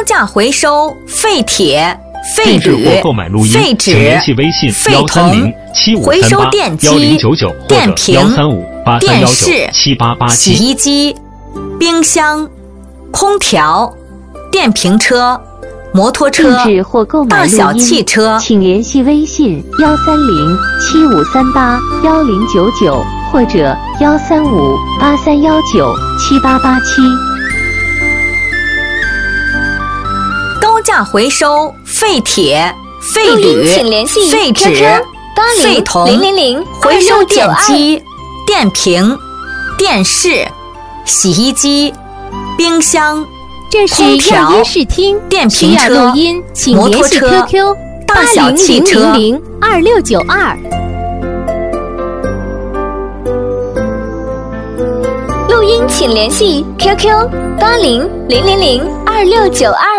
价回收废铁、废铝、废纸、废铜、回收电机、电瓶、电视、洗衣机、冰箱、空调、电瓶车、摩托车、大小汽车， 请联系微信13075381099或者13583197887。 高价回收废铁、废铝、废纸、废铜、回收电机、电瓶、电视、洗衣机、冰箱、空调、电瓶车、摩托车、大小汽车。 2692。录音请联系 QQ80002692。